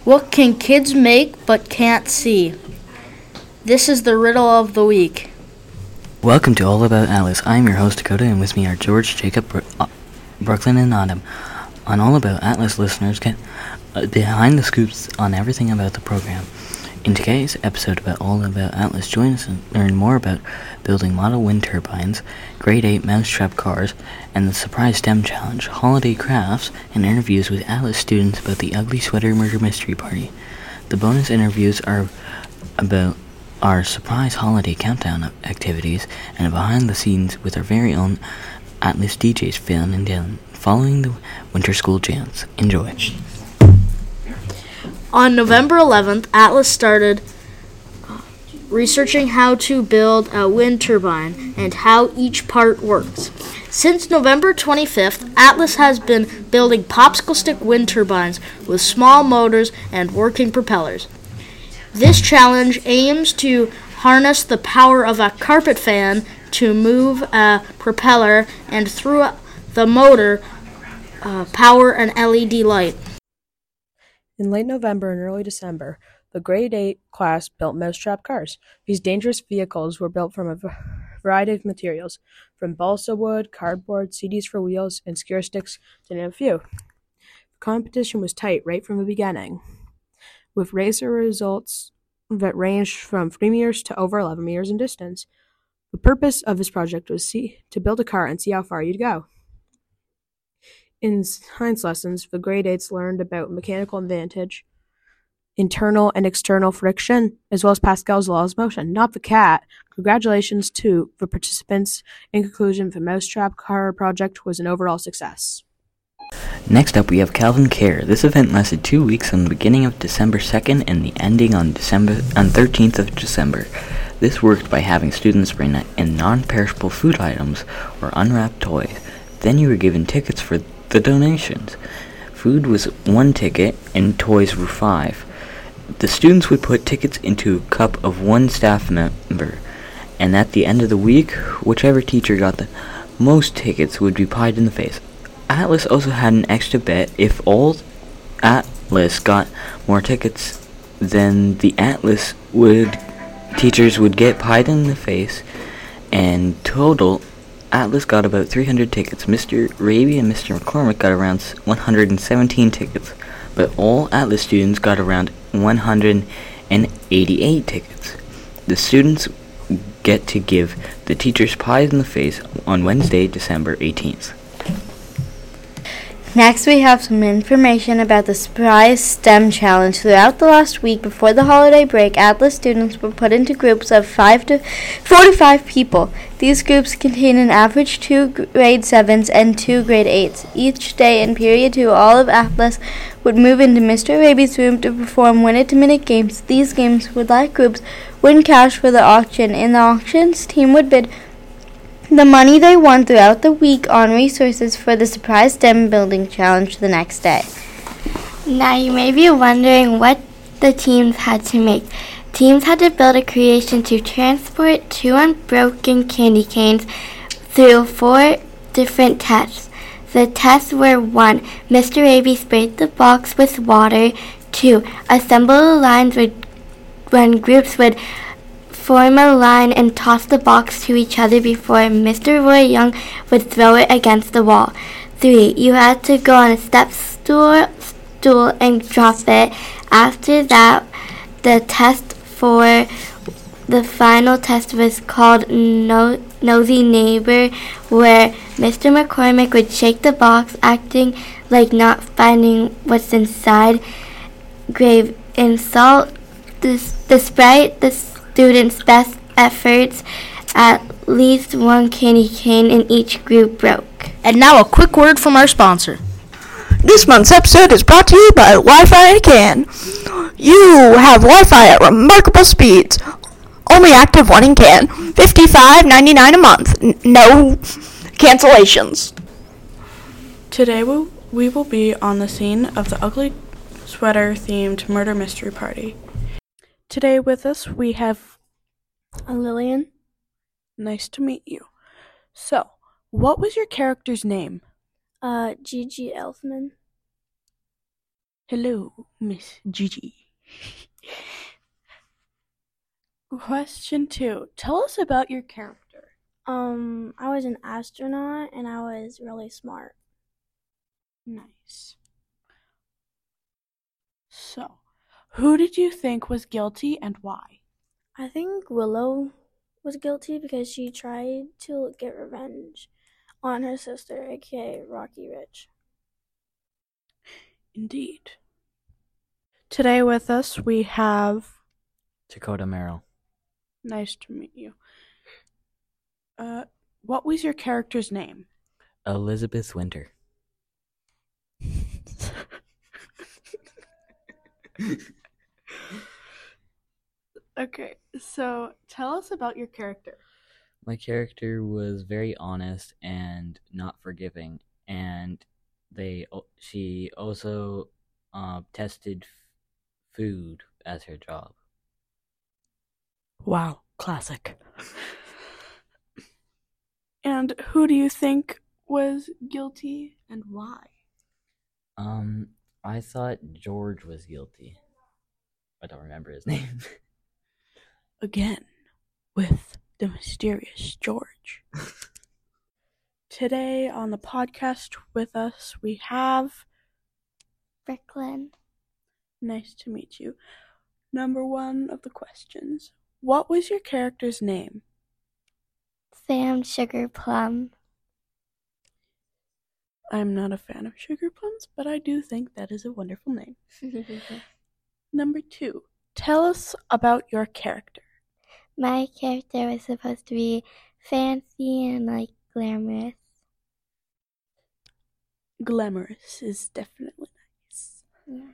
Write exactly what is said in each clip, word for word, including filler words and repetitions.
What can kids make but can't see? This is the riddle of the week. Welcome to All About Atlas. I am your host, Dakota, and with me are George, Jacob, Bro- uh, Brooklyn, and Autumn. On All About Atlas, listeners get uh, behind the scoops on everything about the program. In today's episode about All About Atlas, join us and learn more about building model wind turbines, Grade eight mousetrap cars, and the surprise STEM challenge, holiday crafts, and interviews with Atlas students about the Ugly Sweater Murder Mystery Party. The bonus interviews are about our surprise holiday countdown activities and behind the scenes with our very own Atlas D Js, Phil and Dylan, following the winter school jams. Enjoy. On November eleventh, Atlas started researching how to build a wind turbine and how each part works. Since November twenty-fifth, Atlas has been building popsicle stick wind turbines with small motors and working propellers. This challenge aims to harness the power of a carpet fan to move a propeller and through the motor uh, power an L E D light. In late November and early December, the Grade eight class built mousetrap cars. These dangerous vehicles were built from a variety of materials, from balsa wood, cardboard, C Ds for wheels, and skewer sticks, to name a few. The competition was tight right from the beginning, with racer results that ranged from three meters to over eleven meters in distance. The purpose of this project was see, to build a car and see how far you'd go. In science lessons, the grade eights learned about mechanical advantage, internal and external friction, as well as Pascal's laws of motion. Not the cat. Congratulations to the participants. In conclusion, the mousetrap car project was an overall success. Next up, we have Calvin Care. This event lasted two weeks from the beginning of December second and the ending on December on thirteenth of December. This worked by having students bring in non-perishable food items or unwrapped toys. Then you were given tickets for the donations. Food was one ticket and toys were five. The students would put tickets into a cup of one staff member, and at the end of the week, whichever teacher got the most tickets would be pied in the face. Atlas also had an extra bet. If all Atlas got more tickets, then the Atlas would teachers would get pied in the face, and total Atlas got about three hundred tickets. Mister Raby and Mister McCormick got around one hundred seventeen tickets, but all Atlas students got around one hundred eighty-eight tickets. The students get to give the teachers pies in the face on Wednesday, December eighteenth. Next, we have some information about the surprise STEM challenge. Throughout the last week before the holiday break, Atlas students were put into groups of five to forty-five people. These groups contain an average two grade sevens and two grade eights. Each day in period two, all of Atlas would move into Mister Raby's room to perform minute-to-minute games. These games would let groups win cash for the auction. In the auctions, team would bid the money they won throughout the week on resources for the surprise STEM building challenge the next day. Now you may be wondering what the teams had to make. Teams had to build a creation to transport two unbroken candy canes through four different tests. The tests were one. Mister Raby sprayed the box with water. two. Assemble the lines when groups would form a line and toss the box to each other before Mister Roy Young would throw it against the wall. three. You had to go on a step stool, stool and drop it. After that, the test for the final test was called no- Nosy Neighbor, where Mister McCormick would shake the box, acting like not finding what's inside. Grave insult, this, despite the students' best efforts, at least one candy cane in each group broke. And now a quick word from our sponsor. This month's episode is brought to you by Wi-Fi in a Can. You have Wi-Fi at remarkable speeds. Only active one in can. fifty-five ninety-nine a month. N- no cancellations. Today we, we will be on the scene of the Ugly Sweater-themed murder mystery party. Today with us we have Lillian, nice to meet you. So, what was your character's name? Uh, Gigi Elfman. Hello, Miss Gigi. Question two. Tell us about your character. Um, I was an astronaut and I was really smart. Nice. So, who did you think was guilty and why? I think Willow was guilty because she tried to get revenge on her sister, aka Rocky Rich. Indeed. Today with us we have... Dakota Merrill. Nice to meet you. Uh, what was your character's name? Elizabeth Winter. Okay, so tell us about your character. My character was very honest and not forgiving, and they she also uh, tested f- food as her job. Wow, classic. And who do you think was guilty and why? Um, I thought George was guilty. I don't remember his name. Again, with the mysterious George. Today on the podcast with us, we have... Brooklyn. Nice to meet you. Number one of the questions. What was your character's name? Sam Sugar Plum. I'm not a fan of sugar plums, but I do think that is a wonderful name. Number two. Tell us about your character. My character was supposed to be fancy and, like, glamorous. Glamorous is definitely nice. Yeah.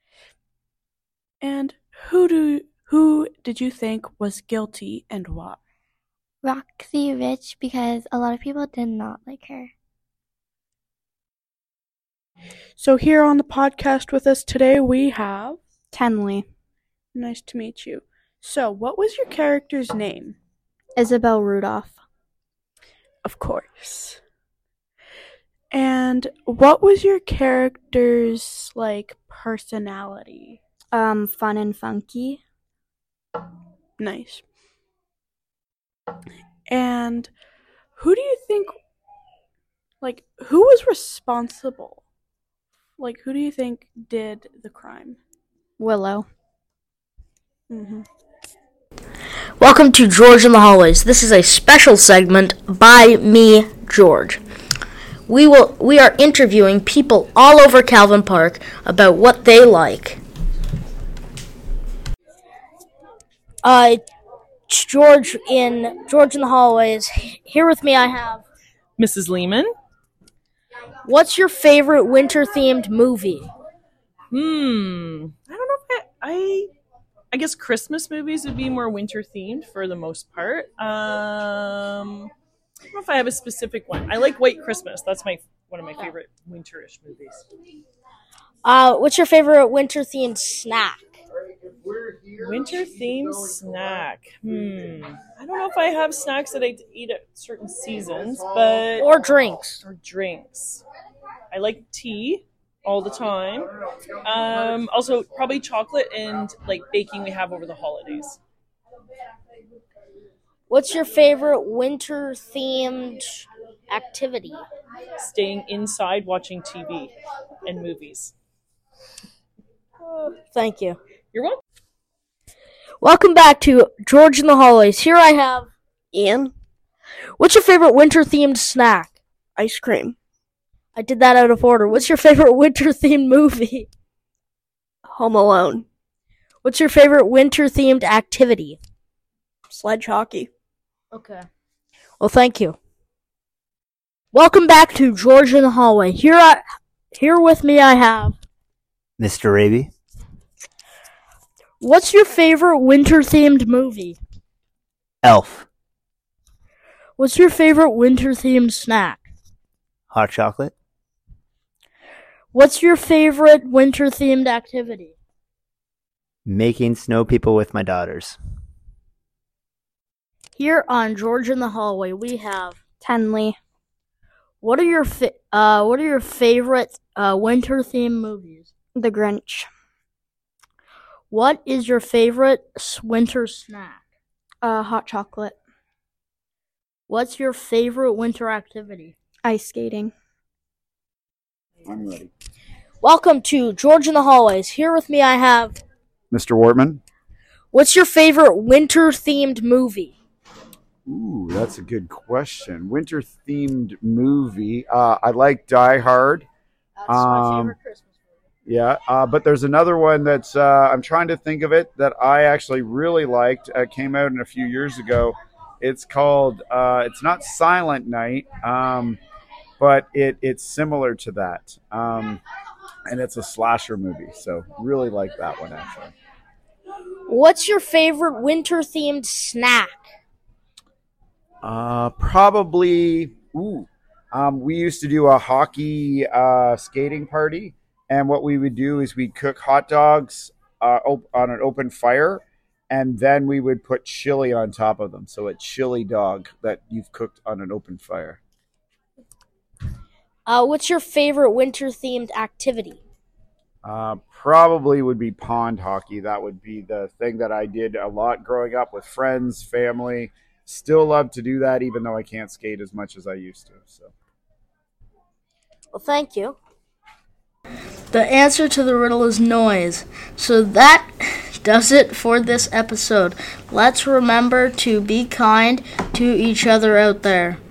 And who do who did you think was guilty and why? Roxy Rich, because a lot of people did not like her. So here on the podcast with us today we have... Tenley. Nice to meet you. So, what was your character's name? Isabel Rudolph. Of course. And what was your character's, like, personality? Um, fun and funky. Nice. And who do you think, like, who was responsible? Like, who do you think did the crime? Willow. Mm-hmm. Welcome to George in the Hallways. This is a special segment by me, George. We will we are interviewing people all over Calvin Park about what they like. Uh, it's George in George in the Hallways. Here with me I have... Missus Lehman. What's your favorite winter-themed movie? Hmm. I don't know if I, I... I guess Christmas movies would be more winter-themed for the most part. Um... I don't know if I have a specific one. I like White Christmas. That's my one of my favorite winterish movies. Uh, what's your favorite winter-themed snack? Winter-themed snack. Hmm. I don't know if I have snacks that I eat at certain seasons, but... Or drinks. Or drinks. I like tea all the time. Um, also, probably chocolate and like baking we have over the holidays. What's your favorite winter-themed activity? Staying inside watching T V and movies. Uh, thank you. You're welcome. Welcome back to George in the Hallways. Here I have Ian? What's your favorite winter-themed snack? Ice cream. I did that out of order. What's your favorite winter-themed movie? Home Alone. What's your favorite winter-themed activity? Sledge hockey. Okay. Well, thank you. Welcome back to George in the Hallway. Here I, here with me I have... Mister Raby. What's your favorite winter-themed movie? Elf. What's your favorite winter-themed snack? Hot chocolate. What's your favorite winter-themed activity? Making snow people with my daughters. Here on George in the Hallway, we have Tenley. What are your fa- uh What are your favorite uh winter-themed movies? The Grinch. What is your favorite s- winter snack? Uh, hot chocolate. What's your favorite winter activity? Ice skating. I'm ready. Welcome to George in the Hallways. Here with me I have... Mister Wortman? What's your favorite winter-themed movie? Ooh, that's a good question. Winter-themed movie. Uh, I like Die Hard. That's my favorite Christmas movie. Yeah, uh, but there's another one that's, uh, I'm trying to think of it, that I actually really liked. It came out in a few years ago. It's called, uh, it's not Silent Night, um, but it it's similar to that. Um, and it's a slasher movie, so really like that one, actually. What's your favorite winter-themed snack? Uh, probably, ooh, um, we used to do a hockey uh, skating party, and what we would do is we'd cook hot dogs uh, op- on an open fire, and then we would put chili on top of them. So a chili dog that you've cooked on an open fire. Uh, what's your favorite winter-themed activity? Uh, probably would be pond hockey. That would be the thing that I did a lot growing up with friends, family. Still love to do that, even though I can't skate as much as I used to. So, well, thank you. The answer to the riddle is noise. So that does it for this episode. Let's remember to be kind to each other out there.